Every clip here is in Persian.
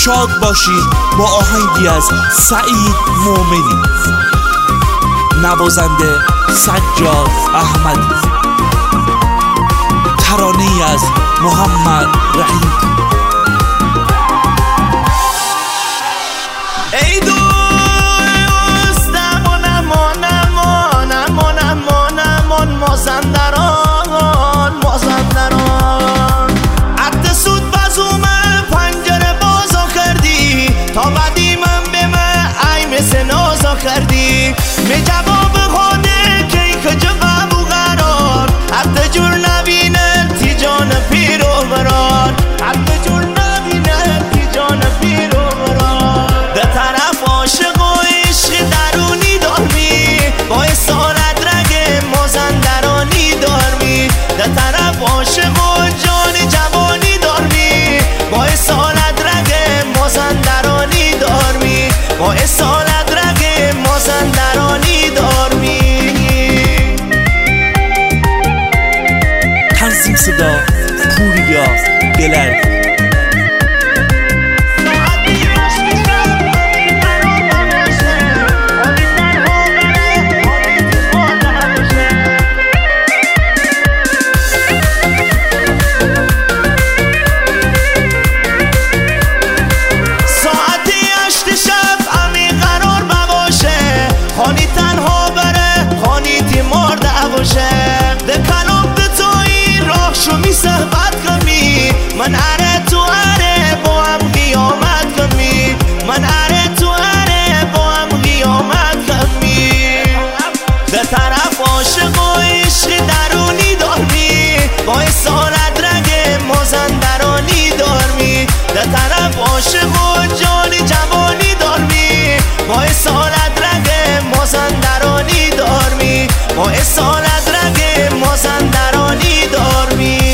شاد باشید با آهنگی از سعید مومنی، نوازنده سجاد احمدی، ترانه‌ای از محمد رحیم. ای دوست امان امان امان امان امان امان مازندران مازندران عد سود بزومه پنجره بازا کردی تا بعدی من به من ای مثل نازا کردی می جواب خونه که کجا قبو قرار عد جور نبینه تی جان پیر و برار عد جور نبینه تی جان پیر و برار به طرف عاشق و عشق درونی دارمی با اصالت رگ مازندرانی دارمی به طرف عاشق و جان جوانی دارمی با اصالت رگ مازندرانی دارمی با اصالت رگ مازندرانی دارمی. تنظیم صدا پوریا دلردی. خانی تنها بره خانی تی مرده باشه ده کلام ده توی راه شو می صحبت کمی من اره تو اره با هم قیامت کمی من اره تو اره با هم قیامت کمی ده طرف عاشق و عشق درونی دارمی با اصالت رگ مازندرانی دارمی ده طرف عاشق و جان جوانی دارمی با اصالت رگ مازندرانی دارمی با اصالت رگ مازندرانی دارمی.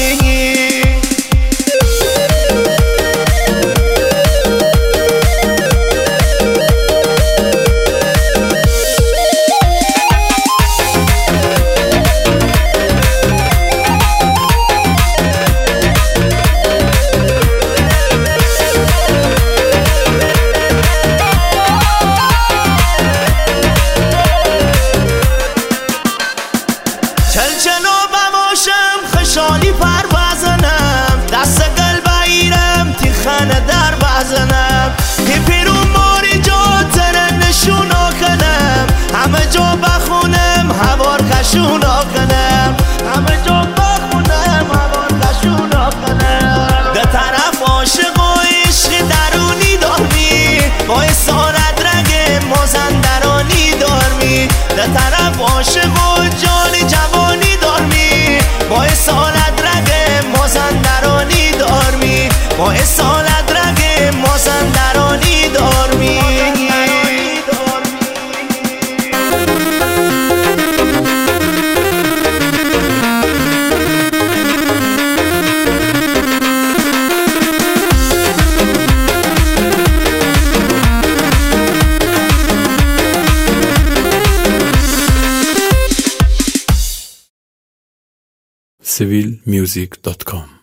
چلچلو بماشم خشالی پر بزنم دست قلب ایرم تی خانه در بزنم تی پیرون ماری جا تره نشونا کنم همه جا بخونم هوار کشونا کنم همه جا بخونم هوار کشونا کنم ده طرف عاشق و عشق درونی دارمی با اصالت رگ مازندرانی دارمی ده طرف عاشق و جان جوانی دارمی با اصالت رگ مازندرانی دارمی با اصالت رگ مازندرانی دارمی. civilmusic.com